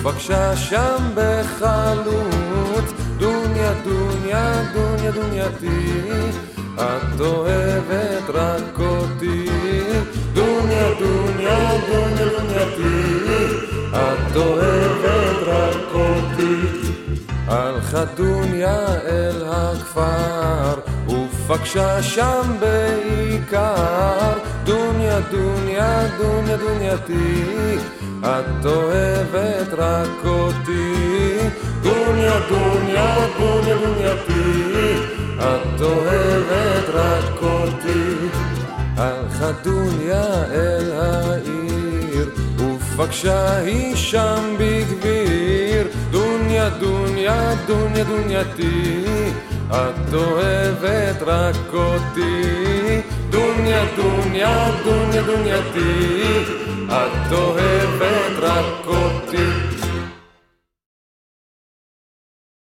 ובקשה שם בחלוץ, דוניה דוניה דוניה דונייתי, את אוהבת רק אותי, דוניה דוניה דוניה דונייתי, את אוהבת רק אותי. הלכה דוניה אל הכפר ופגשה שם בעיקר, דוניה דוניה דוניה דונייתי, את אוהבת רק אותי, דוניה דוניה דוניה דונייתי, את אוהבת רק אותי. הלכה דוניה אל העיר ופגשה היא שם בגביר, דוניה דוניה דוניה דונייתי, את אוהבת רק אותי, דוניה דוניה דוניה דונייתי, את אוהבת רק אותי.